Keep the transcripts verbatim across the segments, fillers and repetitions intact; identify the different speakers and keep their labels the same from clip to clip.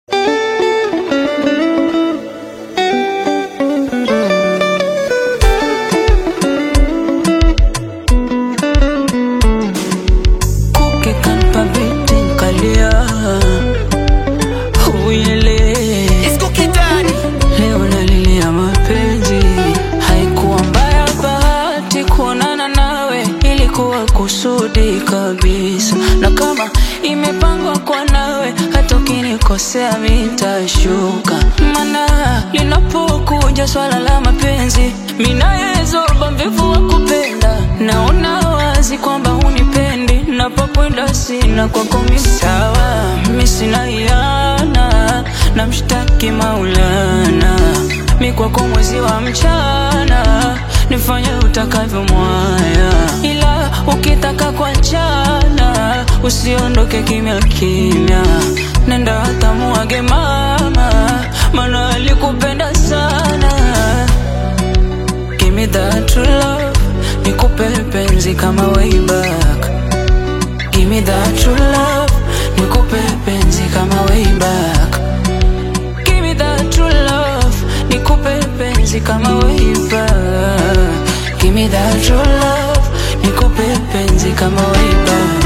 Speaker 1: kusudi kabisa, na kama imepangwa kwa nawe, hata ukinikosea nitashuka. Maana linapokuja swala la mapenzi, mimi nayezoba mvivu wa kupenda. Naona wazi kwamba unipendi, napokwenda sina kwako mimi sawa. Mimi sina yana, namshtaki Maulana. Mimi kwako mwezi wa mchana, nifanye utakavyo mwaya. Ila ukitaka kuachana, usiondoke kimya kimya. Nenda hata muage mama, maana alikupenda sana. Give me that true love, nikupe penzi kama way back. Give me that true love, nikupe penzi kama way back. Give me that true love, nikupe penzi kama way back. Give me that true love, nikupe penzi kama way back.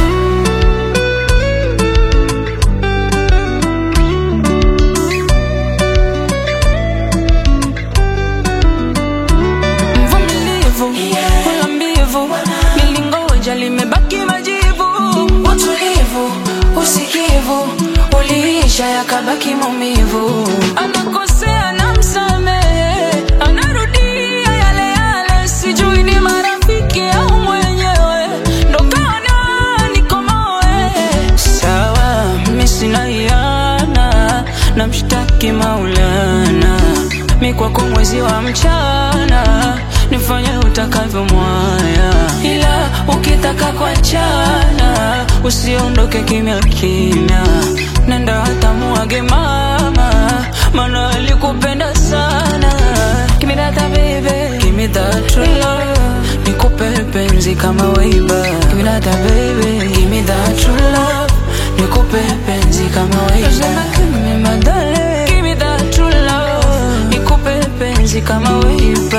Speaker 1: Mvumilivu, wala mbivu, nilingoja limebaki majivu. Utulivu, usikivu, uliisha yakabaki maumivu. Anakosea na msamehe, anarudia yale yale. Sijui ni marafiki au mwenyewe, ndo kaona nikomoe. Sawa, mimi sina yana, namshtaki Maulana. Mimi kwako mwezi wa mchana, nifanye utakavyo mwaya. Ila ukitaka kuachana, usiondoke kimya kimya. Nenda hata muage mama, maana alikupenda sana. Give me that baby, give me that true love, nikupe penzi kama way back. Give me that baby, give me that true love, nikupe penzi kama way back. Give me my darling, give me that true love, nikupe penzi kama way back.